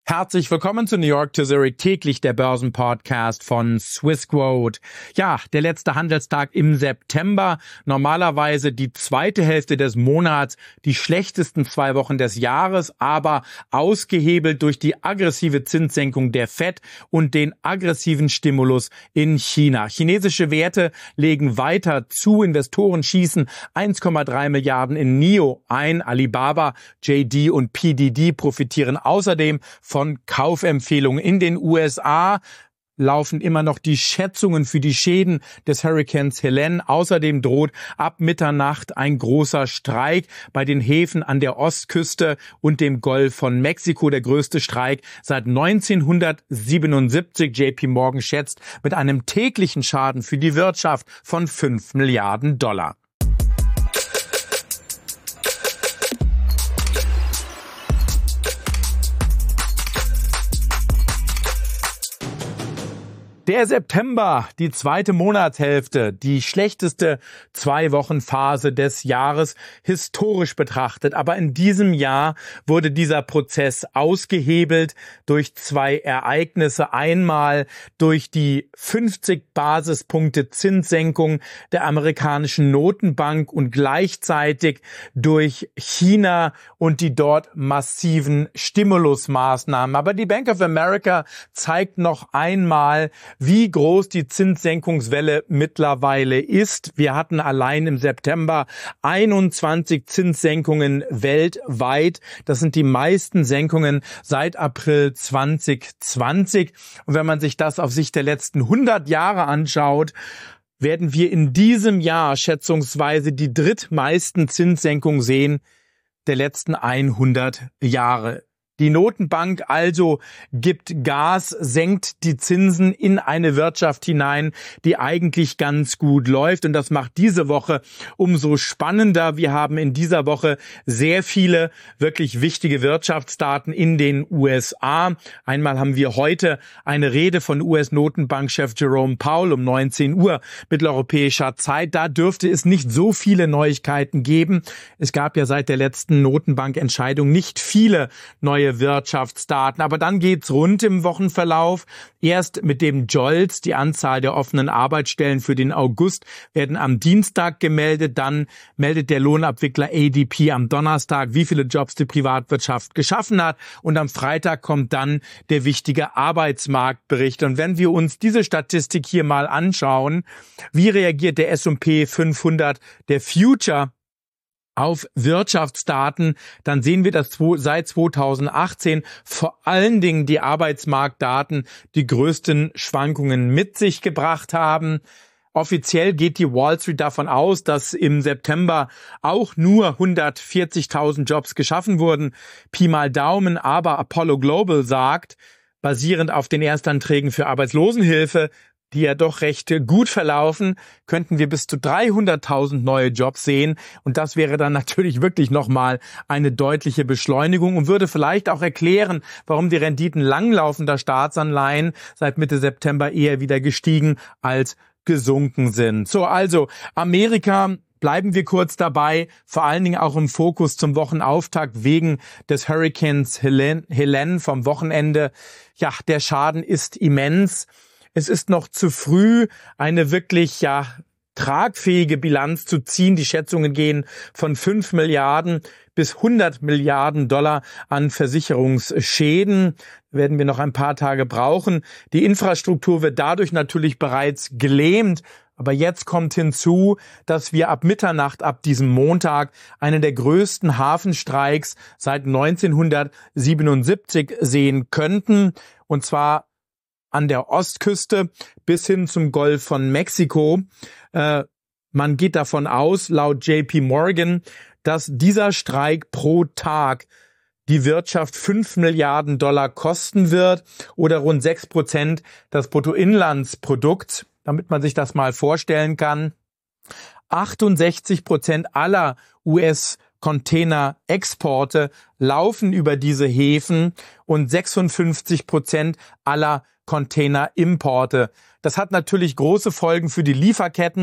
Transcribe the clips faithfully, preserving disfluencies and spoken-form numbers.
Herzlich willkommen zu New York to Zurich, täglich der Börsenpodcast von Swissquote. Ja, der letzte Handelstag im September, normalerweise die zweite Hälfte des Monats, die schlechtesten zwei Wochen des Jahres, aber ausgehebelt durch die aggressive Zinssenkung der Fed und den aggressiven Stimulus in China. Chinesische Werte legen weiter zu, Investoren schießen eins Komma drei Milliarden in N I O ein, Alibaba, J D und P D D profitieren außerdem von Kaufempfehlungen. In den U S A laufen immer noch die Schätzungen für die Schäden des Hurrikans Helene. Außerdem droht ab Mitternacht ein großer Streik bei den Häfen an der Ostküste und dem Golf von Mexiko. Der größte Streik seit neunzehnhundertsiebenundsiebzig. J P Morgan schätzt mit einem täglichen Schaden für die Wirtschaft von fünf Milliarden Dollar. Der September, die zweite Monatshälfte, die schlechteste Zwei-Wochen-Phase des Jahres, historisch betrachtet. Aber in diesem Jahr wurde dieser Prozess ausgehebelt durch zwei Ereignisse. Einmal durch die fünfzig Basispunkte Zinssenkung der amerikanischen Notenbank und gleichzeitig durch China und die dort massiven Stimulusmaßnahmen. Aber die Bank of America zeigt noch einmal, wie groß die Zinssenkungswelle mittlerweile ist. Wir hatten allein im September einundzwanzig Zinssenkungen weltweit. Das sind die meisten Senkungen seit April zwanzig zwanzig. Und wenn man sich das auf Sicht der letzten hundert Jahre anschaut, werden wir in diesem Jahr schätzungsweise die drittmeisten Zinssenkungen sehen der letzten hundert Jahre. Die Notenbank also gibt Gas, senkt die Zinsen in eine Wirtschaft hinein, die eigentlich ganz gut läuft. Und das macht diese Woche umso spannender. Wir haben in dieser Woche sehr viele wirklich wichtige Wirtschaftsdaten in den U S A. Einmal haben wir heute eine Rede von U S-Notenbankchef Jerome Powell um neunzehn Uhr mitteleuropäischer Zeit. Da dürfte es nicht so viele Neuigkeiten geben. Es gab ja seit der letzten Notenbankentscheidung nicht viele neue Wirtschaftsdaten. Aber dann geht's rund im Wochenverlauf. Erst mit dem J O L T S, die Anzahl der offenen Arbeitsstellen für den August, werden am Dienstag gemeldet. Dann meldet der Lohnabwickler A D P am Donnerstag, wie viele Jobs die Privatwirtschaft geschaffen hat. Und am Freitag kommt dann der wichtige Arbeitsmarktbericht. Und wenn wir uns diese Statistik hier mal anschauen, wie reagiert der S und P fünfhundert, der Future, auf Wirtschaftsdaten, dann sehen wir, dass seit zweitausendachtzehn vor allen Dingen die Arbeitsmarktdaten die größten Schwankungen mit sich gebracht haben. Offiziell geht die Wall Street davon aus, dass im September auch nur hundertvierzigtausend Jobs geschaffen wurden. Pi mal Daumen, aber Apollo Global sagt, basierend auf den Erstanträgen für Arbeitslosenhilfe, die ja doch recht gut verlaufen, könnten wir bis zu dreihunderttausend neue Jobs sehen. Und das wäre dann natürlich wirklich nochmal eine deutliche Beschleunigung und würde vielleicht auch erklären, warum die Renditen langlaufender Staatsanleihen seit Mitte September eher wieder gestiegen als gesunken sind. So, also Amerika, bleiben wir kurz dabei, vor allen Dingen auch im Fokus zum Wochenauftakt wegen des Hurrikans Helene, Helene vom Wochenende. Ja, der Schaden ist immens. Es ist noch zu früh, eine wirklich ja tragfähige Bilanz zu ziehen. Die Schätzungen gehen von fünf Milliarden bis hundert Milliarden Dollar an Versicherungsschäden. Werden wir noch ein paar Tage brauchen. Die Infrastruktur wird dadurch natürlich bereits gelähmt. Aber jetzt kommt hinzu, dass wir ab Mitternacht, ab diesem Montag, einen der größten Hafenstreiks seit neunzehnhundertsiebenundsiebzig sehen könnten. Und zwar an der Ostküste bis hin zum Golf von Mexiko. Äh, man geht davon aus, laut J P Morgan, dass dieser Streik pro Tag die Wirtschaft fünf Milliarden Dollar kosten wird oder rund sechs Prozent des Bruttoinlandsprodukts, damit man sich das mal vorstellen kann. achtundsechzig Prozent aller U S Containerexporte laufen über diese Häfen und sechsundfünfzig Prozent aller Containerimporte. Das hat natürlich große Folgen für die Lieferketten,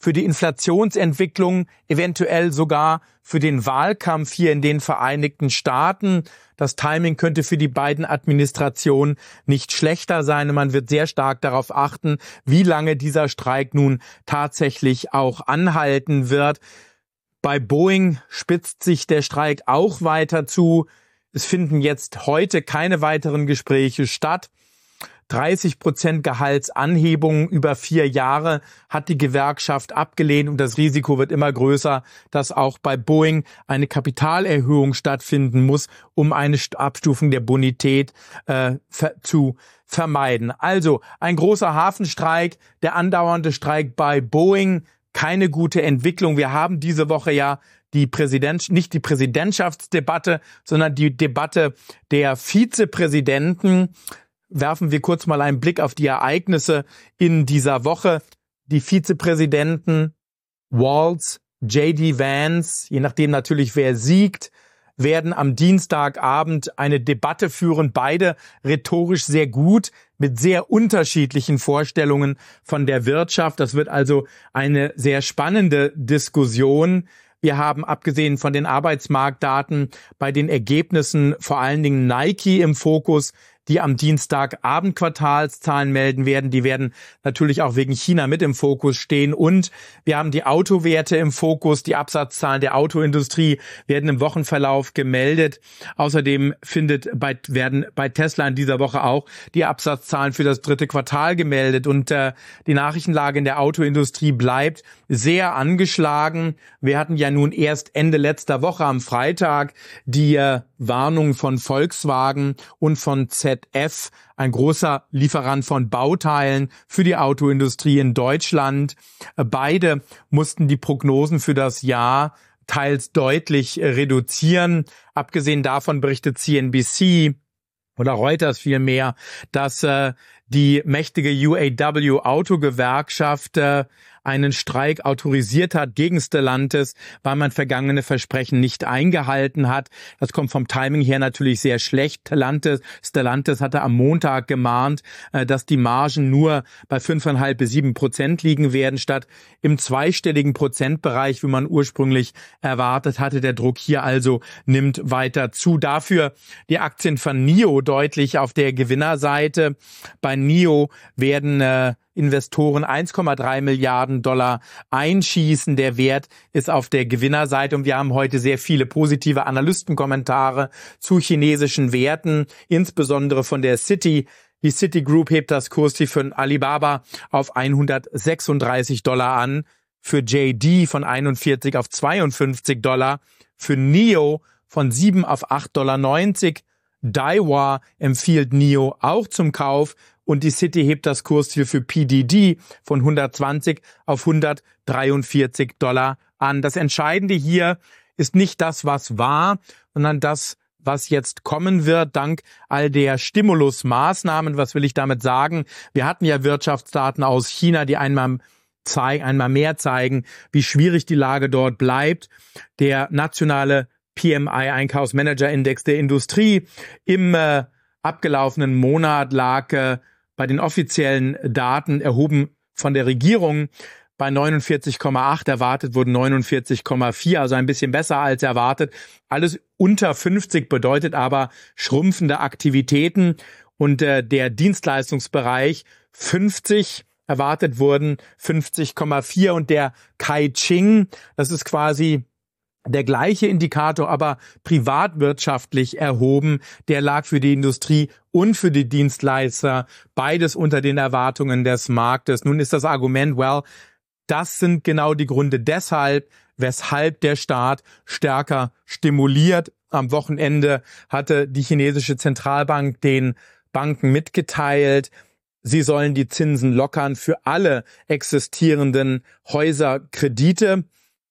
für die Inflationsentwicklung, eventuell sogar für den Wahlkampf hier in den Vereinigten Staaten. Das Timing könnte für die beiden Administrationen nicht schlechter sein und man wird sehr stark darauf achten, wie lange dieser Streik nun tatsächlich auch anhalten wird. Bei Boeing spitzt sich der Streik auch weiter zu. Es finden jetzt heute keine weiteren Gespräche statt. dreißig Prozent Gehaltsanhebung über vier Jahre hat die Gewerkschaft abgelehnt und das Risiko wird immer größer, dass auch bei Boeing eine Kapitalerhöhung stattfinden muss, um eine Abstufung der Bonität äh, ver- zu vermeiden. Also ein großer Hafenstreik, der andauernde Streik bei Boeing, keine gute Entwicklung. Wir haben diese Woche ja die Präsident, nicht die Präsidentschaftsdebatte, sondern die Debatte der Vizepräsidenten. Werfen wir kurz mal einen Blick auf die Ereignisse in dieser Woche. Die Vizepräsidenten Walz, J D Vance, je nachdem natürlich wer siegt, werden am Dienstagabend eine Debatte führen. Beide rhetorisch sehr gut, mit sehr unterschiedlichen Vorstellungen von der Wirtschaft. Das wird also eine sehr spannende Diskussion. Wir haben abgesehen von den Arbeitsmarktdaten bei den Ergebnissen vor allen Dingen Nike im Fokus, die am Dienstagabend Quartalszahlen melden werden. Die werden natürlich auch wegen China mit im Fokus stehen. Und wir haben die Autowerte im Fokus. Die Absatzzahlen der Autoindustrie werden im Wochenverlauf gemeldet. Außerdem findet bei, werden bei Tesla in dieser Woche auch die Absatzzahlen für das dritte Quartal gemeldet. Und äh, die Nachrichtenlage in der Autoindustrie bleibt sehr angeschlagen. Wir hatten ja nun erst Ende letzter Woche am Freitag die äh, Warnung von Volkswagen und von Z F, ein großer Lieferant von Bauteilen für die Autoindustrie in Deutschland. Beide mussten die Prognosen für das Jahr teils deutlich reduzieren. Abgesehen davon berichtet C N B C oder Reuters vielmehr, dass äh, die mächtige U A W Autogewerkschaft äh, einen Streik autorisiert hat gegen Stellantis, weil man vergangene Versprechen nicht eingehalten hat. Das kommt vom Timing her natürlich sehr schlecht. Stellantis, Stellantis hatte am Montag gemahnt, äh, dass die Margen nur bei fünfeinhalb bis sieben Prozent liegen werden, statt im zweistelligen Prozentbereich, wie man ursprünglich erwartet hatte. Der Druck hier also nimmt weiter zu. Dafür die Aktien von N I O deutlich auf der Gewinnerseite. Bei N I O werden äh, Investoren eins Komma drei Milliarden Dollar einschießen. Der Wert ist auf der Gewinnerseite und wir haben heute sehr viele positive Analystenkommentare zu chinesischen Werten, insbesondere von der Citi. Die Citigroup hebt das Kursziel für Alibaba auf hundertsechsunddreißig Dollar an, für J D von einundvierzig auf zweiundfünfzig Dollar, für N I O von sieben auf acht Komma neunzig Dollar. Daiwa empfiehlt N I O auch zum Kauf und die Citi hebt das Kursziel für P D D von hundertzwanzig auf hundertdreiundvierzig Dollar an. Das Entscheidende hier ist nicht das, was war, sondern das, was jetzt kommen wird, dank all der Stimulusmaßnahmen. Was will ich damit sagen? Wir hatten ja Wirtschaftsdaten aus China, die einmal zeigen, einmal mehr zeigen, wie schwierig die Lage dort bleibt. Der nationale P M I Einkaufsmanager-Index der Industrie im äh, abgelaufenen Monat lag äh, bei den offiziellen Daten erhoben von der Regierung bei neunundvierzig Komma acht, erwartet wurden neunundvierzig Komma vier, also ein bisschen besser als erwartet. Alles unter fünfzig bedeutet aber schrumpfende Aktivitäten und äh, der Dienstleistungsbereich fünfzig, erwartet wurden fünfzig Komma vier und der Caixin, das ist quasi der gleiche Indikator, aber privatwirtschaftlich erhoben, der lag für die Industrie und für die Dienstleister beides unter den Erwartungen des Marktes. Nun ist das Argument, well, das sind genau die Gründe deshalb, weshalb der Staat stärker stimuliert. Am Wochenende hatte die chinesische Zentralbank den Banken mitgeteilt, sie sollen die Zinsen lockern für alle existierenden Häuserkredite.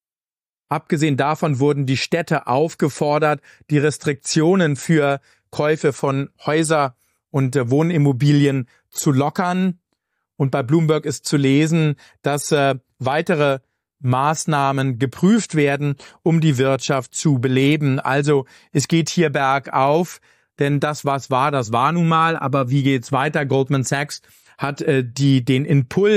Abgesehen davon wurden die Städte aufgefordert, die Restriktionen für Käufe von Häuser und Wohnimmobilien zu lockern. Und bei Bloomberg ist zu lesen, dass äh, weitere Maßnahmen geprüft werden, um die Wirtschaft zu beleben. Also es geht hier bergauf, denn das, was war, das war nun mal. Aber wie geht's weiter? Goldman Sachs hat äh, die den Impuls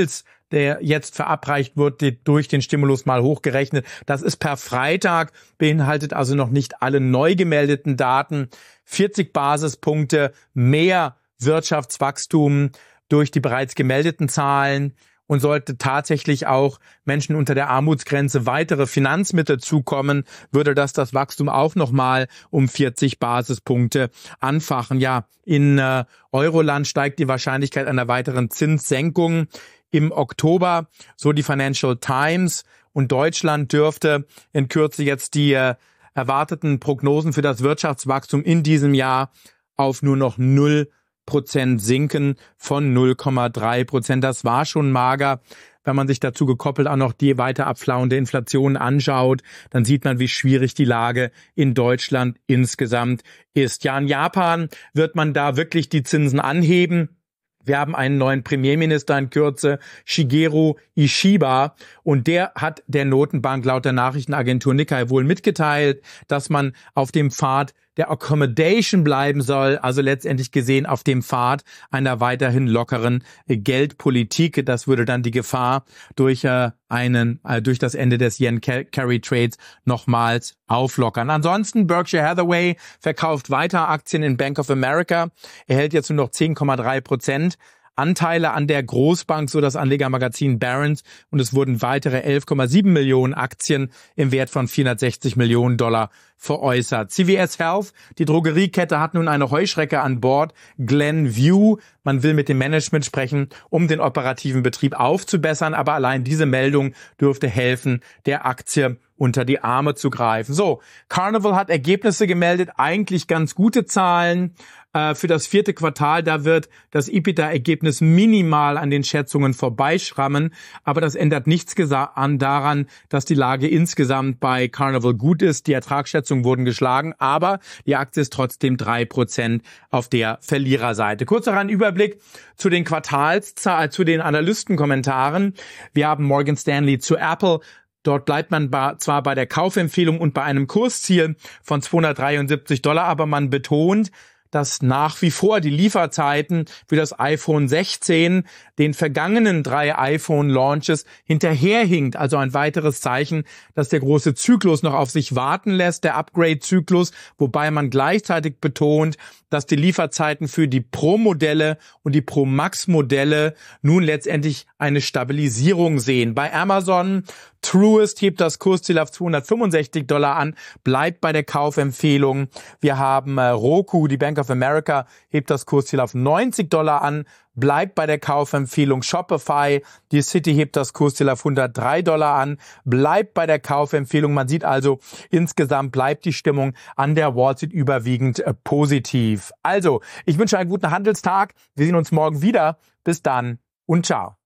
der jetzt verabreicht wird, durch den Stimulus mal hochgerechnet. Das ist per Freitag, beinhaltet also noch nicht alle neu gemeldeten Daten. vierzig Basispunkte mehr Wirtschaftswachstum durch die bereits gemeldeten Zahlen. Und sollte tatsächlich auch Menschen unter der Armutsgrenze weitere Finanzmittel zukommen, würde das das Wachstum auch nochmal um vierzig Basispunkte anfachen. Ja, in äh, Euroland steigt die Wahrscheinlichkeit einer weiteren Zinssenkung im Oktober, so die Financial Times. Und Deutschland dürfte in Kürze jetzt die äh, erwarteten Prognosen für das Wirtschaftswachstum in diesem Jahr auf nur noch null Prozent sinken von null Komma drei Prozent. Das war schon mager. Wenn man sich dazu gekoppelt auch noch die weiter abflauende Inflation anschaut, dann sieht man, wie schwierig die Lage in Deutschland insgesamt ist. Ja, in Japan wird man da wirklich die Zinsen anheben. Wir haben einen neuen Premierminister in Kürze, Shigeru Ishiba, und der hat der Notenbank laut der Nachrichtenagentur Nikkei wohl mitgeteilt, dass man auf dem Pfad der Accommodation bleiben soll, also letztendlich gesehen auf dem Pfad einer weiterhin lockeren Geldpolitik. Das würde dann die Gefahr durch äh, einen äh, durch das Ende des Yen-Carry-Trades nochmals auflockern. Ansonsten Berkshire Hathaway verkauft weiter Aktien in Bank of America, erhält jetzt nur noch zehn Komma drei Prozent Anteile an der Großbank, so das Anlegermagazin Barron's, und es wurden weitere elf Komma sieben Millionen Aktien im Wert von vierhundertsechzig Millionen Dollar veräußert. C V S Health, die Drogeriekette, hat nun eine Heuschrecke an Bord, Glenview. Man will mit dem Management sprechen, um den operativen Betrieb aufzubessern, aber allein diese Meldung dürfte helfen, der Aktie unter die Arme zu greifen. So, Carnival hat Ergebnisse gemeldet, eigentlich ganz gute Zahlen äh, für das vierte Quartal. Da wird das EBITDA-Ergebnis minimal an den Schätzungen vorbeischrammen, aber das ändert nichts an daran, dass die Lage insgesamt bei Carnival gut ist. Die Ertragsschätzungen wurden geschlagen, aber die Aktie ist trotzdem drei Prozent auf der Verliererseite. Kurz noch ein Überblick zu den Quartalszahlen, zu den Analystenkommentaren. Wir haben Morgan Stanley zu Apple. Dort bleibt man zwar bei der Kaufempfehlung und bei einem Kursziel von zweihundertdreiundsiebzig Dollar, aber man betont, dass nach wie vor die Lieferzeiten für das iPhone sechzehn den vergangenen drei iPhone-Launches hinterherhinkt. Also ein weiteres Zeichen, dass der große Zyklus noch auf sich warten lässt, der Upgrade-Zyklus, wobei man gleichzeitig betont, dass die Lieferzeiten für die Pro-Modelle und die Pro-Max-Modelle nun letztendlich eine Stabilisierung sehen. Bei Amazon, Truist hebt das Kursziel auf zweihundertfünfundsechzig Dollar an, bleibt bei der Kaufempfehlung. Wir haben äh, Roku, die Bank of America, hebt das Kursziel auf neunzig Dollar an, bleibt bei der Kaufempfehlung. Shopify, die City, hebt das Kursziel auf hundertdrei Dollar an, bleibt bei der Kaufempfehlung. Man sieht also, insgesamt bleibt die Stimmung an der Wall Street überwiegend äh, positiv. Also, ich wünsche einen guten Handelstag. Wir sehen uns morgen wieder. Bis dann und ciao.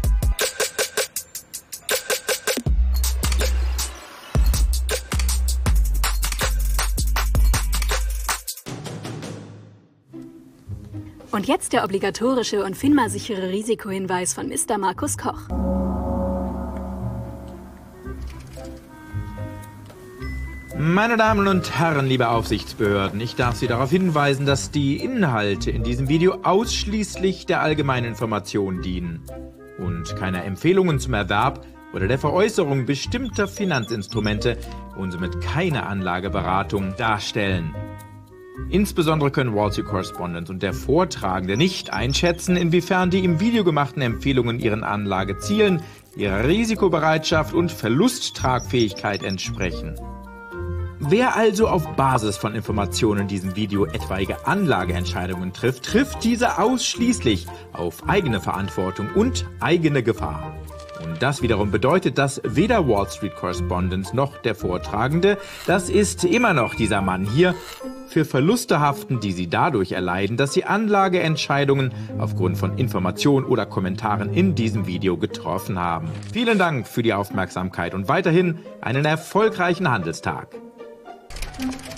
Und jetzt der obligatorische und FINMA-sichere Risikohinweis von Mister Markus Koch. Meine Damen und Herren, liebe Aufsichtsbehörden, ich darf Sie darauf hinweisen, dass die Inhalte in diesem Video ausschließlich der allgemeinen Information dienen und keine Empfehlungen zum Erwerb oder der Veräußerung bestimmter Finanzinstrumente und somit keine Anlageberatung darstellen. Insbesondere können Wall Street Correspondent und der Vortragende nicht einschätzen, inwiefern die im Video gemachten Empfehlungen ihren Anlagezielen, ihrer Risikobereitschaft und Verlusttragfähigkeit entsprechen. Wer also auf Basis von Informationen in diesem Video etwaige Anlageentscheidungen trifft, trifft diese ausschließlich auf eigene Verantwortung und eigene Gefahr. Und das wiederum bedeutet, dass weder Wall Street Correspondent noch der Vortragende, das ist immer noch dieser Mann hier, für Verluste haften, die sie dadurch erleiden, dass sie Anlageentscheidungen aufgrund von Informationen oder Kommentaren in diesem Video getroffen haben. Vielen Dank für die Aufmerksamkeit und weiterhin einen erfolgreichen Handelstag.